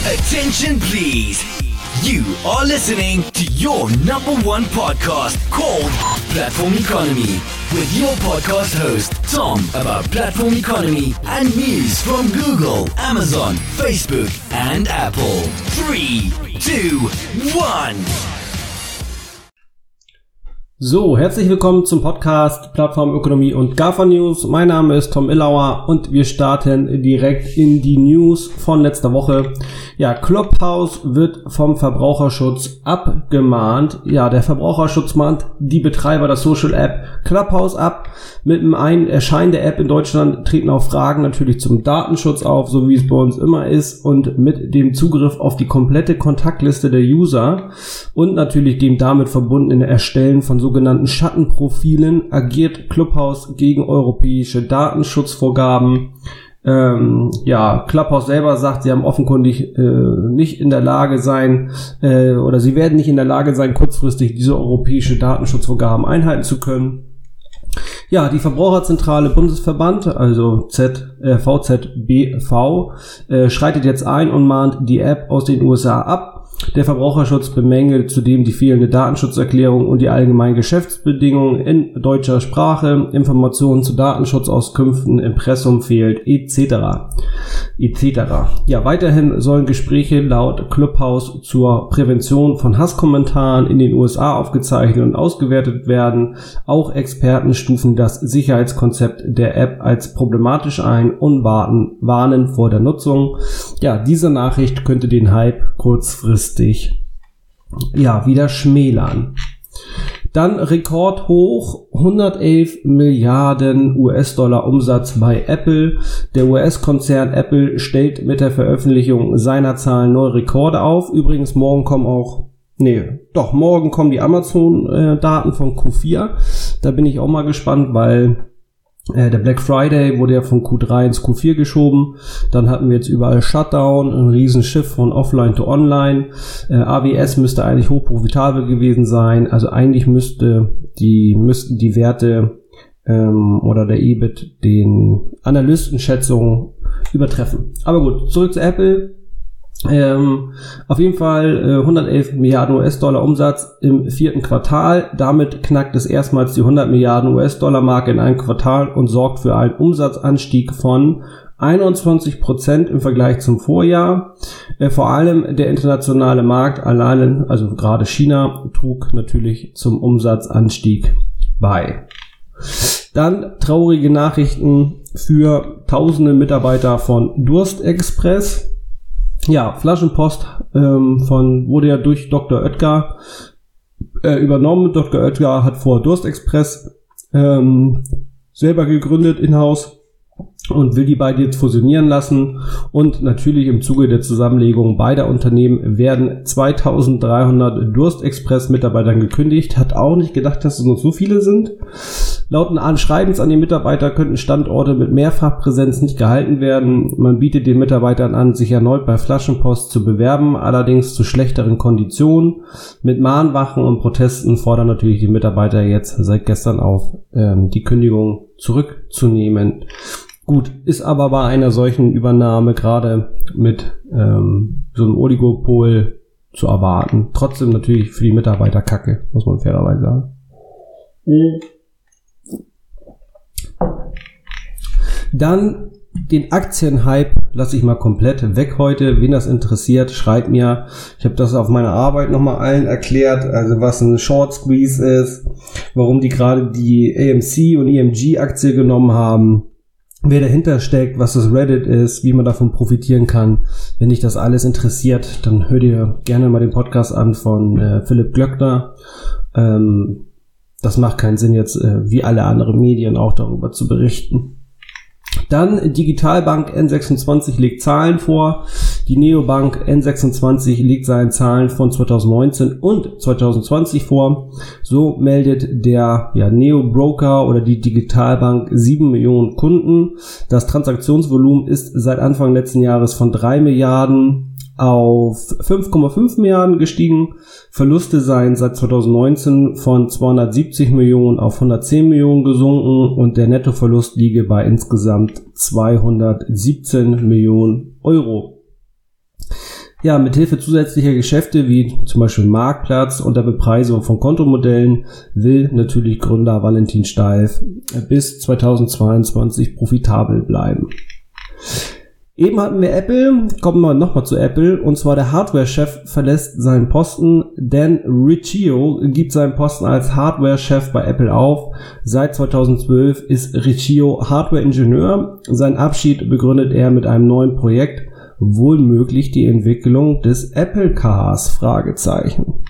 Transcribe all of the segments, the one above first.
Attention please. You are listening to your number one podcast called Platform Economy with your podcast host Tom about platform economy and news from Google, Amazon, Facebook and Apple. 3, 2, 1. So, herzlich willkommen zum Podcast Plattform Ökonomie und GAFA News. Mein Name ist Tom Illauer und wir starten direkt in die News von letzter Woche. Ja, Clubhouse wird vom Verbraucherschutz abgemahnt. Ja, der Verbraucherschutz mahnt die Betreiber der Social App Clubhouse ab. Mit dem Erscheinen der App in Deutschland treten auch Fragen natürlich zum Datenschutz auf, so wie es bei uns immer ist, und mit dem Zugriff auf die komplette Kontaktliste der User und natürlich dem damit verbundenen Erstellen von sogenannten Schattenprofilen agiert Clubhouse gegen europäische Datenschutzvorgaben. Clubhouse selber sagt, sie haben offenkundig nicht in der Lage sein, oder sie werden nicht in der Lage sein, kurzfristig diese europäische Datenschutzvorgaben einhalten zu können. Ja, die Verbraucherzentrale Bundesverband, also VZBV, schreitet jetzt ein und mahnt die App aus den USA ab. Der Verbraucherschutz bemängelt zudem die fehlende Datenschutzerklärung und die allgemeinen Geschäftsbedingungen in deutscher Sprache, Informationen zu Datenschutzauskünften, Impressum fehlt, etc. Ja, weiterhin sollen Gespräche laut Clubhouse zur Prävention von Hasskommentaren in den USA aufgezeichnet und ausgewertet werden. Auch Experten stufen das Sicherheitskonzept der App als problematisch ein und warnen vor der Nutzung. Ja, diese Nachricht könnte den Hype kurzfristig wieder schmälern. Dann rekordhoch, 111 Milliarden US-Dollar Umsatz bei Apple. Der US-Konzern Apple stellt mit der Veröffentlichung seiner Zahlen neue Rekorde auf. Übrigens, morgen kommen die Amazon-Daten von Q4. Da bin ich auch mal gespannt, weil der Black Friday wurde ja von Q3 ins Q4 geschoben. Dann hatten wir jetzt überall Shutdown, ein Riesenschiff von Offline to Online. AWS müsste eigentlich hochprofitabel gewesen sein. Also eigentlich müssten die Werte oder der EBIT den Analystenschätzungen übertreffen. Aber gut, zurück zu Apple. Auf jeden Fall 111 Milliarden US-Dollar Umsatz im 4. Quartal. Damit knackt es erstmals die 100 Milliarden US-Dollar Marke in einem Quartal und sorgt für einen Umsatzanstieg von 21% im Vergleich zum Vorjahr. Vor allem der internationale Markt allein, also gerade China, trug natürlich zum Umsatzanstieg bei. Dann traurige Nachrichten für tausende Mitarbeiter von Durstexpress. Ja, Flaschenpost wurde ja durch Dr. Oetker übernommen. Dr. Oetker hat vor Durstexpress selber gegründet in-house und will die beiden jetzt fusionieren lassen. Und natürlich im Zuge der Zusammenlegung beider Unternehmen werden 2300 Durstexpress-Mitarbeitern gekündigt. Hat auch nicht gedacht, dass es noch so viele sind. Laut eines Schreibens an die Mitarbeiter könnten Standorte mit Mehrfachpräsenz nicht gehalten werden. Man bietet den Mitarbeitern an, sich erneut bei Flaschenpost zu bewerben, allerdings zu schlechteren Konditionen. Mit Mahnwachen und Protesten fordern natürlich die Mitarbeiter jetzt seit gestern auf, die Kündigung zurückzunehmen. Gut, ist aber bei einer solchen Übernahme gerade mit so einem Oligopol zu erwarten. Trotzdem natürlich für die Mitarbeiter Kacke, muss man fairerweise sagen. Dann den Aktienhype lasse ich mal komplett weg heute. Wen das interessiert, schreibt mir. Ich habe das auf meiner Arbeit nochmal allen erklärt, also was ein Short Squeeze ist, warum die gerade die AMC und EMG Aktie genommen haben, wer dahinter steckt, was das Reddit ist, wie man davon profitieren kann. Wenn dich das alles interessiert, dann hör dir gerne mal den Podcast an von Philipp Glöckner. Das macht keinen Sinn jetzt, wie alle anderen Medien auch darüber zu berichten. Dann Digitalbank N26 legt Zahlen vor. Die Neobank N26 legt seine Zahlen von 2019 und 2020 vor. So meldet der Neo-Broker oder die Digitalbank 7 Millionen Kunden. Das Transaktionsvolumen ist seit Anfang letzten Jahres von 3 Milliarden auf 5,5 Milliarden gestiegen. Verluste seien seit 2019 von 270 Millionen auf 110 Millionen gesunken und der Nettoverlust liege bei insgesamt 217 Millionen Euro. Ja, mithilfe zusätzlicher Geschäfte wie zum Beispiel Marktplatz und der Bepreisung von Kontomodellen will natürlich Gründer Valentin Steif bis 2022 profitabel bleiben. Eben hatten wir Apple, kommen wir nochmal zu Apple, und zwar der Hardware-Chef verlässt seinen Posten. Dan Riccio gibt seinen Posten als Hardware-Chef bei Apple auf. Seit 2012 ist Riccio Hardware-Ingenieur. Seinen Abschied begründet er mit einem neuen Projekt, wohl möglich die Entwicklung des Apple Cars, Fragezeichen.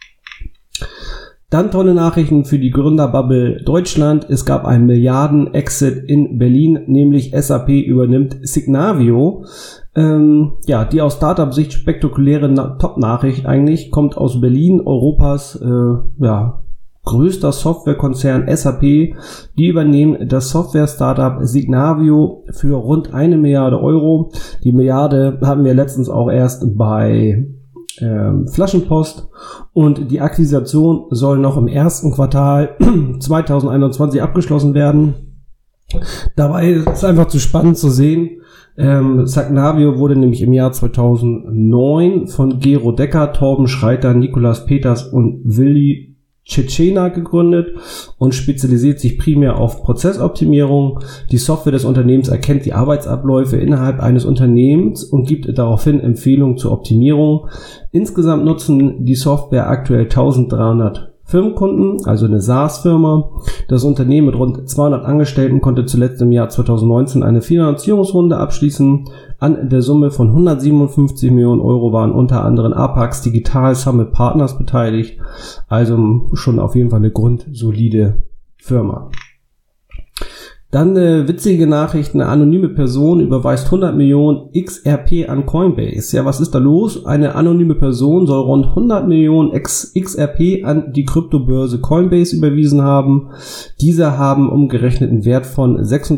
Dann tolle Nachrichten für die Gründerbubble Deutschland. Es gab einen Milliarden-Exit in Berlin, nämlich SAP übernimmt Signavio. Die aus Startup-Sicht spektakuläre Top-Nachricht eigentlich kommt aus Berlin, Europas größter Softwarekonzern SAP. Die übernehmen das Software-Startup Signavio für rund 1 Milliarde Euro. Die Milliarde hatten wir letztens auch erst bei Flaschenpost, und die Akquisition soll noch im ersten Quartal 2021 abgeschlossen werden. Dabei ist es einfach zu spannend zu sehen. Signavio wurde nämlich im Jahr 2009 von Gero Decker, Torben Schreiter, Nikolas Peters und Willi Tschetschena gegründet und spezialisiert sich primär auf Prozessoptimierung. Die Software des Unternehmens erkennt die Arbeitsabläufe innerhalb eines Unternehmens und gibt daraufhin Empfehlungen zur Optimierung. Insgesamt nutzen die Software aktuell 1300 Firmenkunden, also eine SaaS-Firma. Das Unternehmen mit rund 200 Angestellten konnte zuletzt im Jahr 2019 eine Finanzierungsrunde abschließen. An der Summe von 157 Millionen Euro waren unter anderem Apax Digital Summit Partners beteiligt. Also schon auf jeden Fall eine grundsolide Firma. Dann witzige Nachricht, eine anonyme Person überweist 100 Millionen XRP an Coinbase. Ja, was ist da los? Eine anonyme Person soll rund 100 Millionen XRP an die Kryptobörse Coinbase überwiesen haben. Diese haben umgerechnet einen Wert von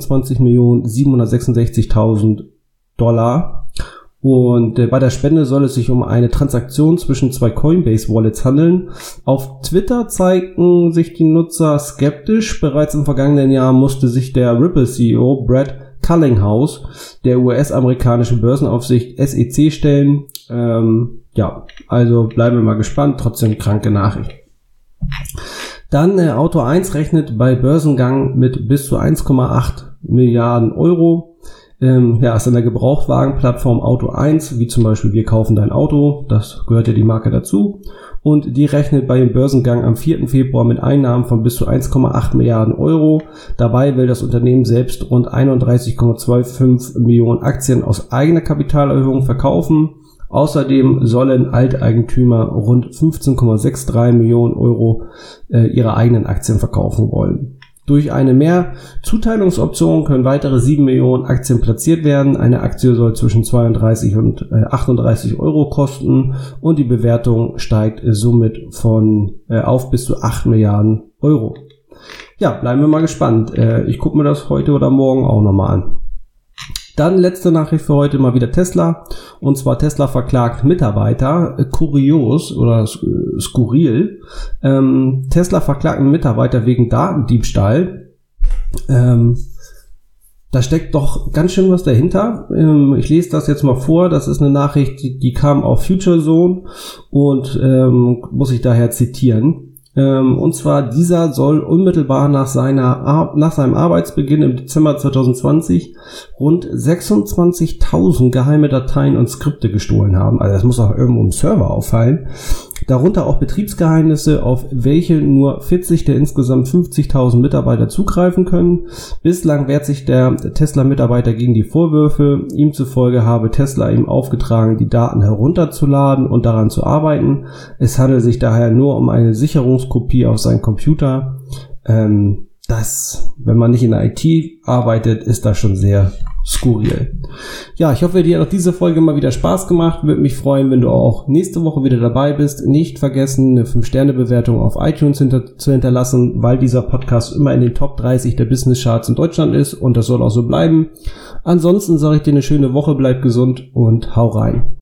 26.766.000 $. Und bei der Spende soll es sich um eine Transaktion zwischen zwei Coinbase-Wallets handeln. Auf Twitter zeigten sich die Nutzer skeptisch. Bereits im vergangenen Jahr musste sich der Ripple-CEO Brad Cullinghouse der US-amerikanischen Börsenaufsicht SEC stellen. Also bleiben wir mal gespannt. Trotzdem kranke Nachricht. Dann Auto 1 rechnet bei Börsengang mit bis zu 1,8 Milliarden Euro. Ist in der Gebrauchtwagenplattform Auto 1, wie zum Beispiel Wir kaufen dein Auto, das gehört ja die Marke dazu, und die rechnet bei dem Börsengang am 4. Februar mit Einnahmen von bis zu 1,8 Milliarden Euro. Dabei will das Unternehmen selbst rund 31,25 Millionen Aktien aus eigener Kapitalerhöhung verkaufen. Außerdem sollen Alteigentümer rund 15,63 Millionen Euro ihre eigenen Aktien verkaufen wollen. Durch eine Mehrzuteilungsoption können weitere 7 Millionen Aktien platziert werden. Eine Aktie soll zwischen 32 und 38 Euro kosten und die Bewertung steigt somit auf bis zu 8 Milliarden Euro. Ja, bleiben wir mal gespannt. Ich gucke mir das heute oder morgen auch nochmal an. Dann letzte Nachricht für heute mal wieder Tesla. Und zwar Tesla verklagt Mitarbeiter. Kurios oder skurril. Tesla verklagt einen Mitarbeiter wegen Datendiebstahl. Da steckt doch ganz schön was dahinter. Ich lese das jetzt mal vor. Das ist eine Nachricht, die kam auf Future Zone und muss ich daher zitieren. Und zwar, dieser soll unmittelbar nach seinem Arbeitsbeginn im Dezember 2020 rund 26.000 geheime Dateien und Skripte gestohlen haben. Also das muss auch irgendwo im Server auffallen. Darunter auch Betriebsgeheimnisse, auf welche nur 40 der insgesamt 50.000 Mitarbeiter zugreifen können. Bislang wehrt sich der Tesla-Mitarbeiter gegen die Vorwürfe. Ihm zufolge habe Tesla ihm aufgetragen, die Daten herunterzuladen und daran zu arbeiten. Es handelt sich daher nur um eine Sicherungskopie auf seinen Computer. Wenn man nicht in der IT arbeitet, ist das schon sehr skurril. Ja, ich hoffe, dir hat auch diese Folge mal wieder Spaß gemacht. Würde mich freuen, wenn du auch nächste Woche wieder dabei bist. Nicht vergessen, eine 5-Sterne-Bewertung auf iTunes zu hinterlassen, weil dieser Podcast immer in den Top 30 der Business-Charts in Deutschland ist und das soll auch so bleiben. Ansonsten sage ich dir eine schöne Woche, bleib gesund und hau rein.